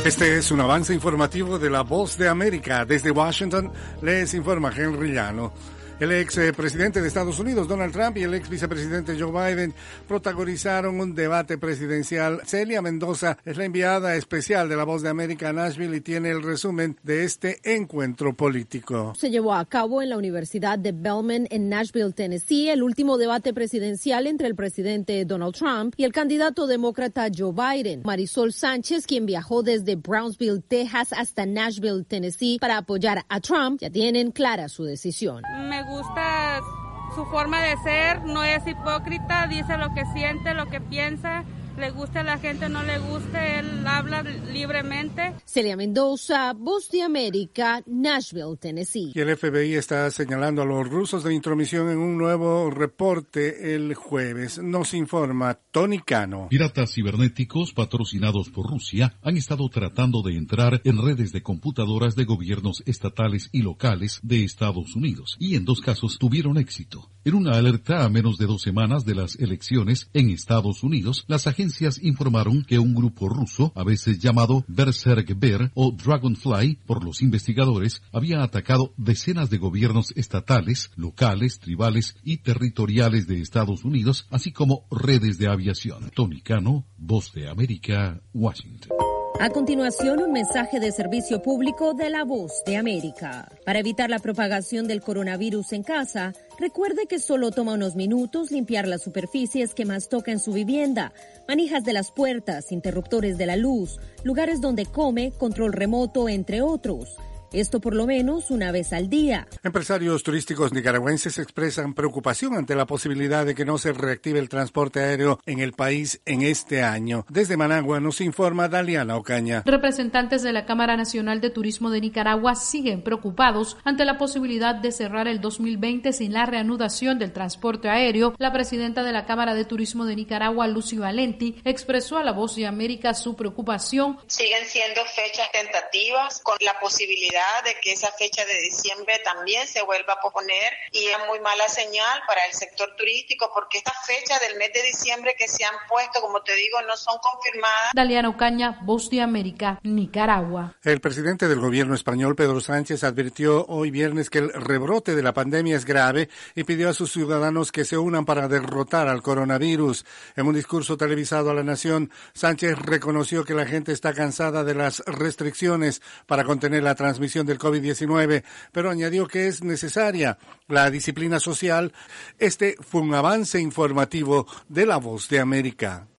Este es un avance informativo de La Voz de América. Desde Washington les informa Henry Llano. El ex presidente de Estados Unidos, Donald Trump, y el ex vicepresidente Joe Biden protagonizaron un debate presidencial. Celia Mendoza es la enviada especial de La Voz de América a Nashville y tiene el resumen de este encuentro político. Se llevó a cabo en la Universidad de Belmont en Nashville, Tennessee, el último debate presidencial entre el presidente Donald Trump y el candidato demócrata Joe Biden. Marisol Sánchez, quien viajó desde Brownsville, Texas, hasta Nashville, Tennessee, para apoyar a Trump, ya tienen clara su decisión. Me gusta su forma de ser, no es hipócrita, dice lo que siente, lo que piensa, le guste a la gente, no le guste, él habla libremente. Celia Mendoza, Voz de América, Nashville, Tennessee. Y el FBI está señalando a los rusos de intromisión en un nuevo reporte el jueves. Nos informa Tony Cano. Piratas cibernéticos patrocinados por Rusia han estado tratando de entrar en redes de computadoras de gobiernos estatales y locales de Estados Unidos, y en 2 casos tuvieron éxito. En una alerta a menos de 2 semanas de las elecciones en Estados Unidos, las agencias informaron que un grupo ruso, a veces llamado Berserk Bear o Dragonfly por los investigadores, había atacado decenas de gobiernos estatales, locales, tribales y territoriales de Estados Unidos, así como redes de aviación. Tony Cano, Voz de América, Washington. A continuación, un mensaje de servicio público de La Voz de América. Para evitar la propagación del coronavirus en casa, recuerde que solo toma unos minutos limpiar las superficies que más toca en su vivienda, manijas de las puertas, interruptores de la luz, lugares donde come, control remoto, entre otros. Esto por lo menos una vez al día. Empresarios turísticos nicaragüenses expresan preocupación ante la posibilidad de que no se reactive el transporte aéreo en el país en este año. Desde Managua nos informa Daliana Ocaña. Representantes de la Cámara Nacional de Turismo de Nicaragua siguen preocupados ante la posibilidad de cerrar el 2020 sin la reanudación del transporte aéreo. La presidenta de la Cámara de Turismo de Nicaragua, Lucy Valenti, expresó a La Voz de América su preocupación. Siguen siendo fechas tentativas con la posibilidad de que esa fecha de diciembre también se vuelva a posponer, y es muy mala señal para el sector turístico porque estas fechas del mes de diciembre que se han puesto, como te digo, no son confirmadas. Daliana Ocaña, Voz de América, Nicaragua. El presidente del gobierno español, Pedro Sánchez, advirtió hoy viernes que el rebrote de la pandemia es grave y pidió a sus ciudadanos que se unan para derrotar al coronavirus. En un discurso televisado a la nación, Sánchez reconoció que la gente está cansada de las restricciones para contener la transmisión del COVID-19, pero añadió que es necesaria la disciplina social. Este fue un avance informativo de La Voz de América.